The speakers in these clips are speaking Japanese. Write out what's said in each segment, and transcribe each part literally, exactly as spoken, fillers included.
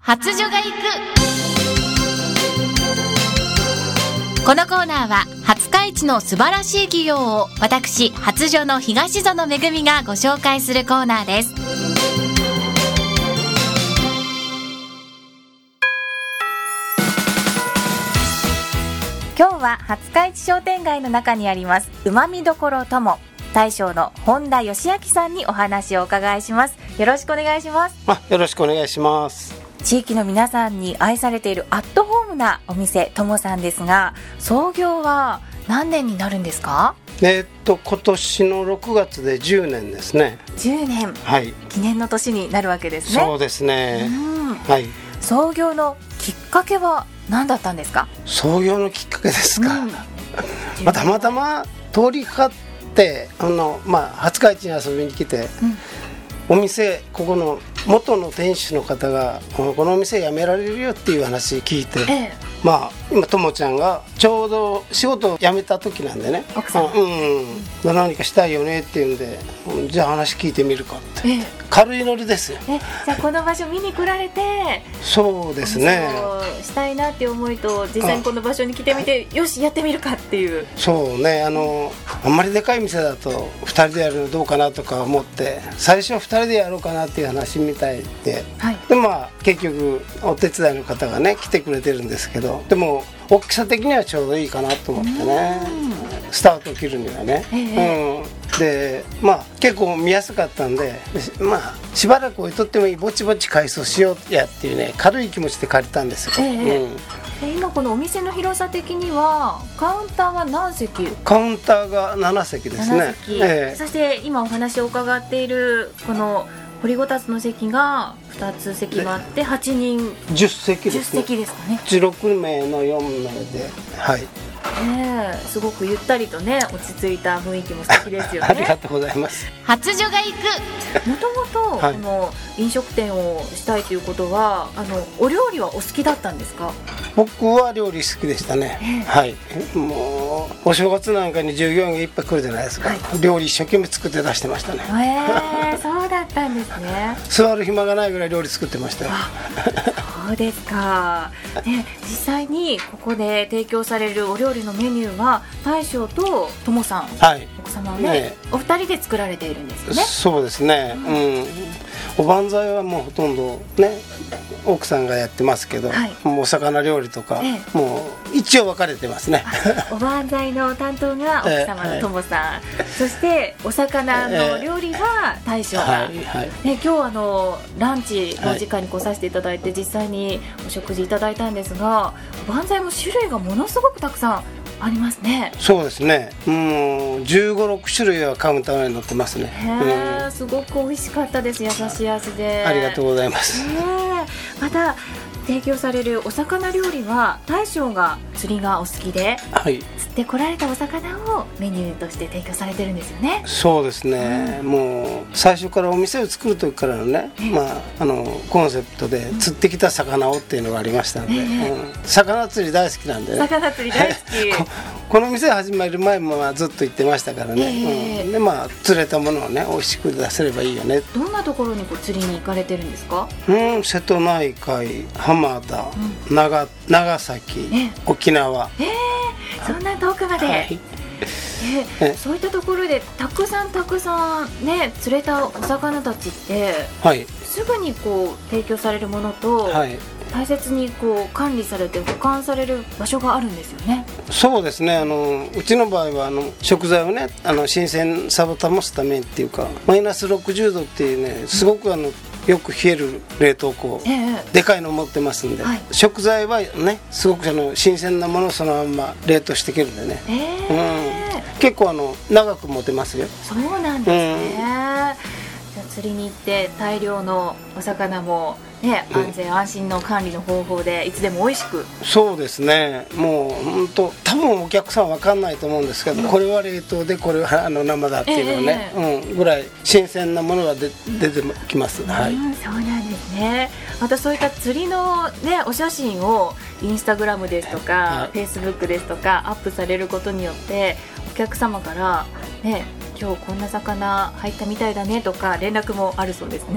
初女が行く。このコーナーは廿日市の素晴らしい企業を私初女の東園めぐみがご紹介するコーナーです。今日は廿日市商店街の中にありますうまみどころとも大将の本田義明さんにお話をお伺いします。よろしくお願いします。 あ、よろしくお願いします。 地域の皆さんに愛されているアットホームなお店ともさんですが、創業は何年になるんですか？ えー、っと今年のろくがつでじゅうねんですね。 じゅうねん、はい、記念の年になるわけですね。 そうですね、うん、はい。 創業のきっかけは何だったんですか？ 創業のきっかけですか、うん、まあ、たまたま通りかかってあの、まあ、廿日市に遊びに来て、うん、お店ここの元の店主の方がこのお店辞められるよっていう話聞いて、ええ、まあ今ともちゃんがちょうど仕事を辞めた時なんでね、 奥さん、 うん、うん、何かしたいよねっていうんで、じゃあ話聞いてみるかって、ええ、軽いノリですよ。 え、じゃあこの場所見に来られて、 そうですね、 したいなっていう思いと実際にこの場所に来てみて、よしやってみるかっていう。 そうね、あのあんまりでかい店だとふたりでやるのどうかなとか思って最初はふたりでやろうかなっていう話みたいで、はい、でまあ結局お手伝いの方がね来てくれてるんですけど、でも大きさ的にはちょうどいいかなと思ってね、スタートを切るにはね、ええ、うん、でまあ結構見やすかったんで、まあしばらく置いとってもいい、ぼちぼち改装しようやっていうね軽い気持ちで借りたんですよ、ええ、うん。 今このお店の広さ的にはカウンターは何席？ カウンターがなな席ですね。なな席、ええ、 そして今お話を伺っているこの掘りごたつの席がふたつ席があってはちにんじゅっせきですね。 じゅっせきですかね。 じゅうろくめいのよんめいで、はい、 ね、すごくゆったりとね落ち着いた雰囲気も素敵ですよね。 ありがとうございます。 初女が行く。もともとこの飲食店をしたいということは、あのお料理はお好きだったんですか？ 僕は料理好きでしたね、えー、はい。もうお正月なんかに従業員がいっぱい来るじゃないですか、はい、料理一生懸命作って出してましたね。 えー、そうだったんですね。 座る暇がないぐらい料理作ってましたよ。 そうですか、ね、実際にここで提供されるお料理のメニューは大将とともさん、はい、奥様ね、ね、お二人で作られているんですよね。 そうですね、うん、おばんざいはもうほとんどね奥さんがやってますけど、はい、もうお魚料理とか、ええ、もう一応分かれてますね。 おばんざいの担当が奥様のともさん、ええ、そしてお魚の料理は大将が、えはいはいね、今日あのランチの時間に来させていただいて、はい、実際にお食事いただいたんですが、おばんざいも種類がものすごくたくさんありますね。 そうですね、もうじゅうご、ろくしゅるいはカウンターに載ってますね。 へ、うん、すごく美味しかったです。優しい味でありがとうございます。 また提供されるお魚料理は大将が釣りがお好きで、はい、釣ってこられたお魚をメニューとして提供されてるんですよね。 そうですね、うん、もう最初からお店を作る時からのね、まあ、あのコンセプトで釣ってきた魚をっていうのがありましたので、うんうん、魚釣り大好きなんでね。 魚釣り大好きこ, この店始まる前もまあずっと行ってましたからね、えーうん、でまあ釣れたものをね美味しく出せればいいよね。 どんなところにこう釣りに行かれてるんですか？ うん、瀬戸内海、浜田、うん、長, 長崎、え沖縄、 えー、そんな遠くまで、はい、えー、そういったところでたくさんたくさんね釣れたお魚たちって、はい、すぐにこう提供されるものと、はい、大切にこう管理されて保管される場所があるんですよね。 そうですね、あのうちの場合はあの食材をねあの新鮮さを保つためっていうかマイナスろくじゅうどっていうねすごくあの、うん、よく冷える冷凍庫、ええ、でかいの持ってますんで、はい、食材はねすごくあの新鮮なものをそのまま冷凍していけるんでね、えーうん、結構あの長く持てますよ。 そうなんですね、うん、じゃあ釣りに行って大量のお魚もね、安全安心の管理の方法でいつでも美味しく。 そうですね、もう本当多分お客さん分かんないと思うんですけど、うん、これは冷凍でこれはあの生だっていうのはね、えーうん、ぐらい新鮮なものが出てきます、はい、 うん、そうなんですね。またそういった釣りの、ね、お写真をインスタグラムですとか、はい、フェイスブックですとかアップされることによってお客様からね今日こんな魚入ったみたいだねとか連絡もあるそうですね。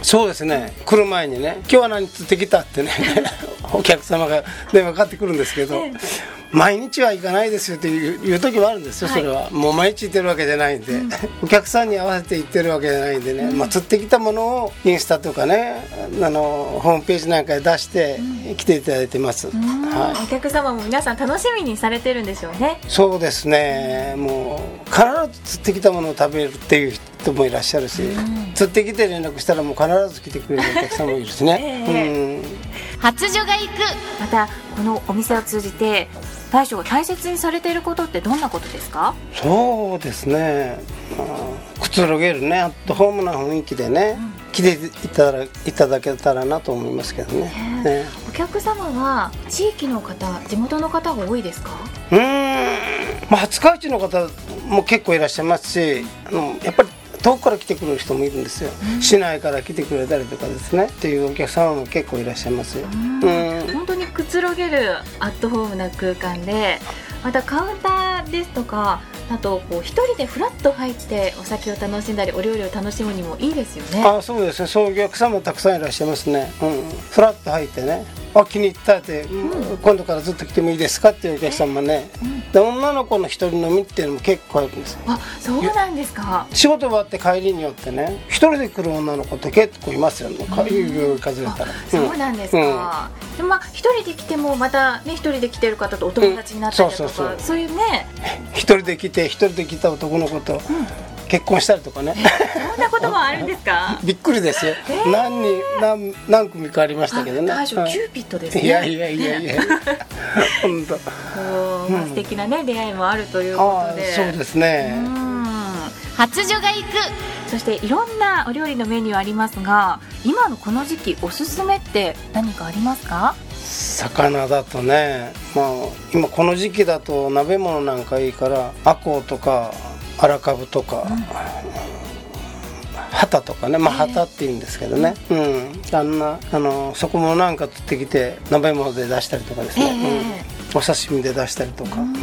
そうですね、来る前にね今日は何釣ってきたってねお客様が電話かかってくるんですけど、毎日は行かないですよっていういう時もあるんですよ、はい、それはもう毎日行ってるわけじゃないんで、うん、お客さんに合わせて行ってるわけじゃないんでね、うん、まあ、釣ってきたものをインスタとかね、あのホームページなんかで出して来ていただいてます、うん、 はい、お客様も皆さん楽しみにされてるんでしょうね。 そうですね、もう必ず釣ってきたものを食べるっていう人もいらっしゃるし、うん、釣ってきて連絡したらもう必ず来てくれるお客さんもいるしね、えーうん、 初女が行く。またこのお店を通じて大将が大切にされていることってどんなことですか？ そうですね、まあ、くつろげるね、アットホームな雰囲気でね、うん、来ていただ、いただけたらなと思いますけどね。ね、 お客様は地域の方、地元の方が多いですか？ うーん、まあ、廿日市の方も結構いらっしゃいますし、あのやっぱり遠くから来てくる人もいるんですよ、うん、市内から来てくれたりとかですねっていうお客様も結構いらっしゃいますよ、うんうん、本当にくつろげるアットホームな空間で、またカウンターですとか、あとこう一人でフラッと入ってお酒を楽しんだりお料理を楽しむにもいいですよね。 あ、そうですね、そういうお客様もたくさんいらっしゃいますね、うん、フラッと入ってね、あ、気に入ったって、うん、今度からずっと来てもいいですかっていうお客様もね、うん、で女の子の一人飲みっていうのも結構あるんですよ。 あ、そうなんですか。 仕事終わって帰りによってね、一人で来る女の子って結構いますよね、指を数えたら。 そうなんですか、うん、でもまあ一人で来てもまたね、一人で来てる方とお友達になったりとか、うん、そうそうそう、そういうね、 一人で来て一人で来た男の子と、うん、結婚したりとかね、 そんなこともあるんですか？ びっくりですよ、えー、何人 何, 何組かありましたけどね。 大将キューピッドですね。 いやいやいやいや本当、 まあ、素敵なね、出会いもあるということで。 あ、そうですね、 うん、初女が行く。そしていろんなお料理のメニューありますが、今のこの時期おすすめって何かありますか？ 魚だとね、まあ、今この時期だと鍋物なんかいいから、アコウとか荒かぶとか、うん、ハタとかね、まあハタって言うんですけどね、えー、うん、あんなあのそこもなんか釣ってきて鍋物で出したりとかですね、えーうん、お刺身で出したりとか、うんうん、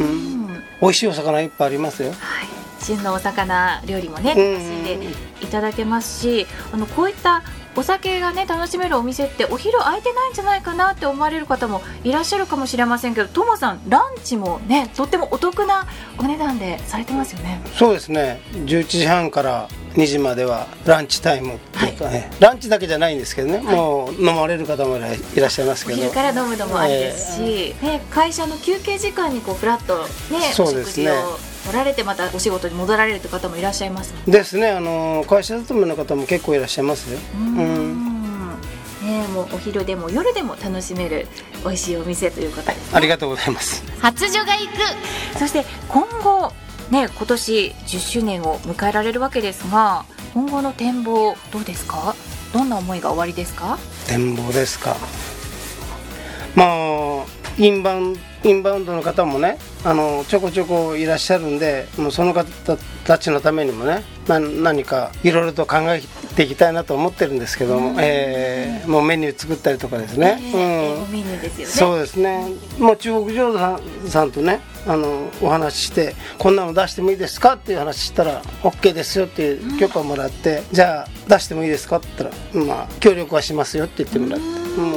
美味しいお魚いっぱいありますよ、はい、 旬のお魚料理もね、楽しんでいただけますし、あのこういったお酒がね楽しめるお店ってお昼空いてないんじゃないかなって思われる方もいらっしゃるかもしれませんけど、トモさんランチもねとってもお得なお値段でされてますよね。 そうですね、じゅういちじはんからにじまではランチタイムっていうかね、はい、ランチだけじゃないんですけどね、はい、もう飲まれる方もいらっしゃいますけど、 お昼から飲むのもありですし、えーね、会社の休憩時間にこうフラッとね、 そうですね、 お食事を取られてまたお仕事に戻られるという方もいらっしゃいますもんですね。あの会社勤めの方も結構いらっしゃいますよ。うん、うんね、もうお昼でも夜でも楽しめる美味しいお店ということですね。 ありがとうございます。 初女が行く。そして今後ね、今年じゅっしゅうねんを迎えられるわけですが、今後の展望どうですか？どんな思いがおありですか？ 展望ですか、まあインバウンドインバウンドの方もね、あのちょこちょこいらっしゃるんで、もうその方たちのためにもね、な何かいろいろと考えていきたいなと思ってるんですけども、えー、もうメニュー作ったりとかですね、 えーうん、メニューですよね。 そうですね、もう中国浄土さん、さんとね、あのお話しして、こんなの出してもいいですかっていう話したら OK ですよっていう許可をもらって、うん、じゃあ出してもいいですかって言ったら、まあ、協力はしますよって言ってもらって、うんうん、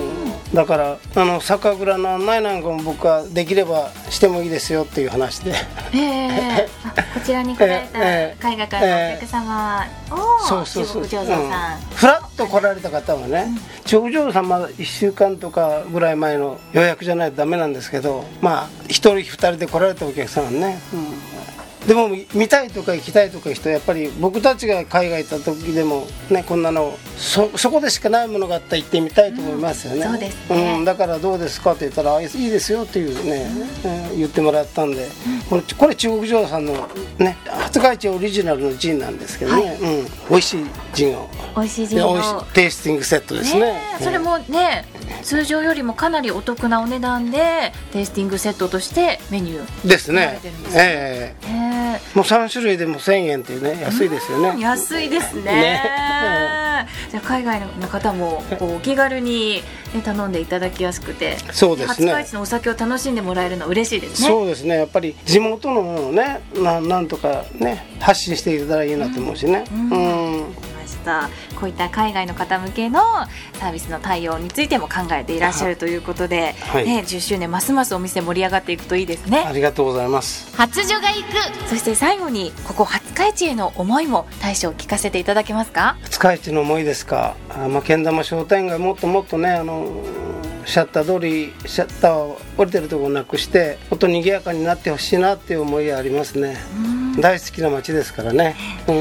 だからあの酒蔵の案内なんかも僕はできればしてもいいですよっていう話で、 えー、こちらに来られた海外からのお客様を中国浄土さん、うん、 フラッと来られた方はね、うん、中国浄土さんまだいっしゅうかんとかぐらい前の予約じゃないとダメなんですけど、まあひとりふたりで来られたお客さんはね、うん、でも見たいとか行きたいとかいう人はやっぱり僕たちが海外行った時でもね、こんなの そ, そこでしかないものがあったら行ってみたいと思いますよね、うん、そうですね、うん、だからどうですかって言ったらいいですよっていうね、うん、言ってもらったんで、うん、これ、これ中国浄土さんのね廿日市オリジナルのジンなんですけどね、はい、うん、美味しいジンを美味しいジンをテイスティングセットですね、ね、 それもね通常よりもかなりお得なお値段でテイスティングセットとしてメニューですね。えー、えー、もうさんしゅるいでもせんえんっていうね、安いですよね。 安いですね。ねじゃあ海外の方もこうお気軽に、ね、頼んでいただきやすくて、 そうですね、 廿日市のお酒を楽しんでもらえるのは嬉しいですね。 そうですね、やっぱり地元のものをね な, なんとかね発信していけたらいいなと思うしね。うん、うん、 ましたこういった海外の方向けのサービスの対応についても考えていらっしゃるということで、はいね、じゅっしゅうねんますますお店盛り上がっていくといいですね。 ありがとうございます。 初女が行く、そして最後にここ廿日市への思いも大将聞かせていただけますか。 廿日市の思いですか。あ、まあ、けん玉商店街もっともっとね、あのシャッター通りシャッターを降りてるところなくしてもっと賑やかになってほしいなっていう思いがありますね。大好きな街ですからね。うん、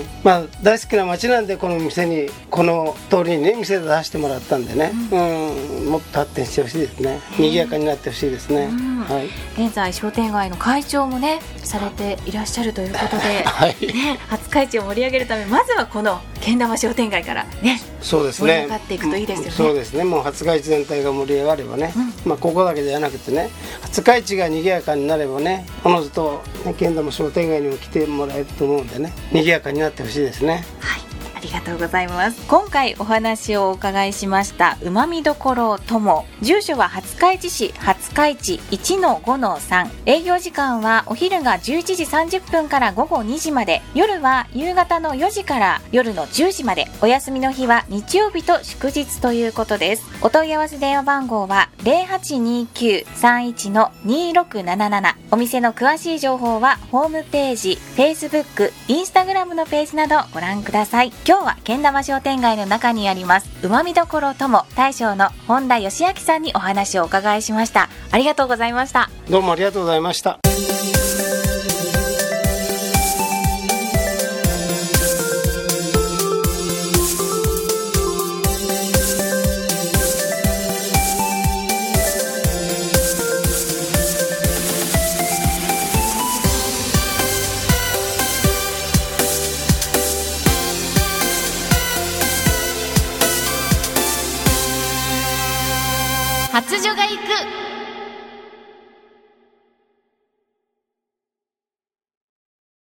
まあ大好きな街なんでこの店にこの通りにね店で出してもらったんでね、うん、うん、もっと発展してほしいですね。賑やかになってほしいですね。はい、 現在商店街の会長もねされていらっしゃるということで、はいね、廿日市を盛り上げるためまずはこのけん玉商店街からね、 そうですね、 盛り上がっていくといいですよね。 そうですね、もう廿日市全体が盛り上がればね、うん、まあここだけじゃなくてね、廿日市が賑やかになればね、おのずと、ね、けん玉商店街にも来てもらえると思うんでね、賑やかになってほしいですね。 はい、ありがとうございます。今回お話をお伺いしましたうまみどころ友、住所は廿日市市廿日市 いちのごのさん、営業時間はお昼がじゅういちじさんじゅっぷんからごごにじまで、夜は夕方のよじから夜のじゅうじまで、お休みの日は日曜日と祝日ということです。お問い合わせ電話番号は ゼロはちにきゅうさんいちのにろくなななな、お店の詳しい情報はホームページ、Facebook、Instagram のページなどご覧ください。今日はけん玉商店街の中にありますうまみどころ友大将の本田義明さんにお話をお伺いしました。ありがとうございました。 どうもありがとうございました。 初女が行く。